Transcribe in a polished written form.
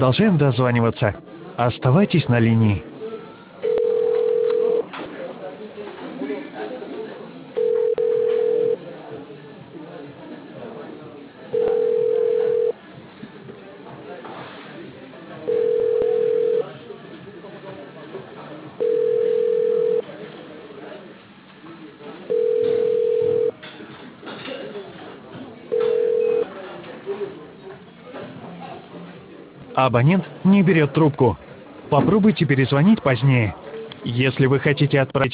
Продолжаем дозваниваться. Оставайтесь на линии. Абонент не берет трубку. Попробуйте перезвонить позднее. Если вы хотите отправить